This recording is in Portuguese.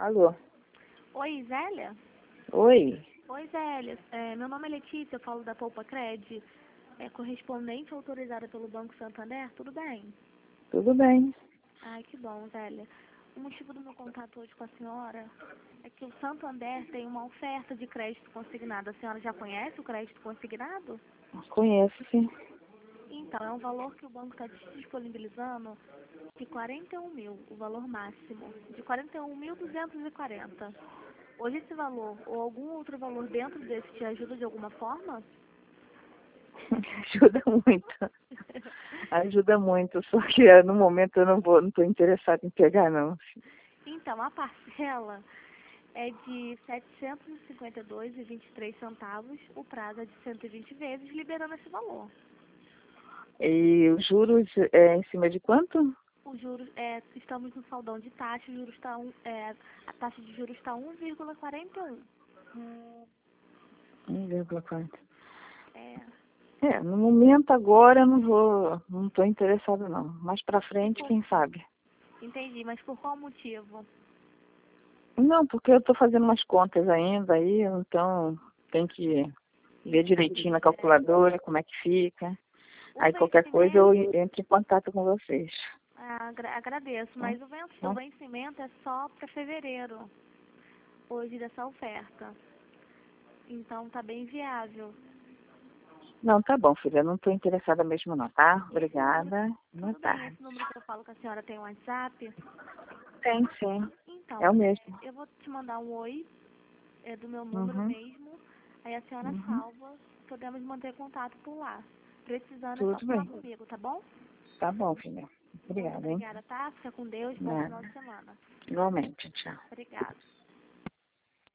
Alô? Oi, Zélia? Oi? Oi, Zélia. Meu nome é Letícia, eu falo da Poupa Cred. Correspondente autorizada pelo Banco Santander, tudo bem? Tudo bem? Ai, que bom, Zélia. O motivo do meu contato hoje com a senhora é que o Santander tem uma oferta de crédito consignado. A senhora já conhece o crédito consignado? Conheço, sim. Então, é um valor que o banco está disponibilizando de 41 mil, o valor máximo, de 41.240. Hoje esse valor ou algum outro valor dentro desse te ajuda de alguma forma? Ajuda muito. Ajuda muito, só que no momento eu não estou interessada em pegar, não. Então, a parcela é de R$ 752,23, o prazo é de 120 vezes, liberando esse valor. E os juros é em cima de quanto? Os juros, estamos no saldão de taxa, os juros a taxa de juros está 1,41. 1,4. É, No momento agora eu não estou interessada não. Mais pra frente, por- quem sabe? entendi, mas por qual motivo? Não, porque eu estou fazendo umas contas ainda aí, então tem que ver direitinho na calculadora como é que fica. O Aí qualquer coisa eu vencimento, entro em contato com vocês. agradeço, Tá? mas o vencimento é só para fevereiro, hoje dessa oferta. Então tá bem viável. Não, tá bom, filha. Eu não estou interessada mesmo não, tá? Obrigada. Boa Tudo bem, tarde. esse número que eu falo com a senhora tem um WhatsApp? Tem, sim. Então, É o mesmo. eu vou te mandar um oi, do meu número Uhum. mesmo, aí a senhora Uhum. salva, podemos manter contato por lá. Precisando é só Tudo falar bem. comigo, tá bom? Tá bom, filha. Muito Obrigada, hein? obrigada, tá? Fica com Deus, bom final Nada. de semana. Igualmente. Tchau. Obrigada.